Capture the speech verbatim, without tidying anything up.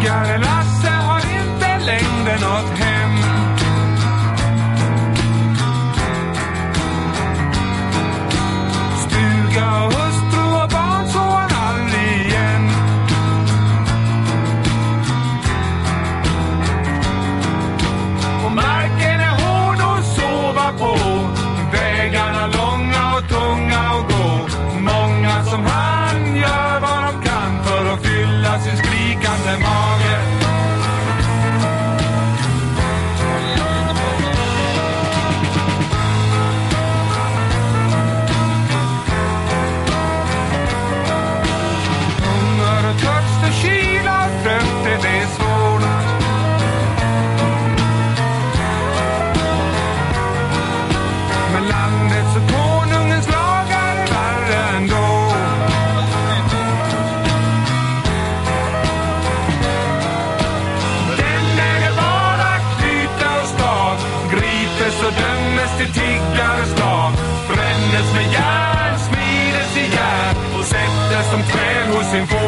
Bagare Lasse har inte längre något hem. Stuga och hustru och barn så han aldrig igen. Och marken är hård att sova på. Vägarna långa och tunga att gå. Många som han gör vad de kan för att fylla sin skrikande mage. Hunger och törst och kyla och trötthet är svårt. Men landets och konungens lagar är värre ändå. Den är bara knyta och stad, gripes och dömes till tiggar och slag, brännes med järn, smides i järn och sättes som träd hos sin folk.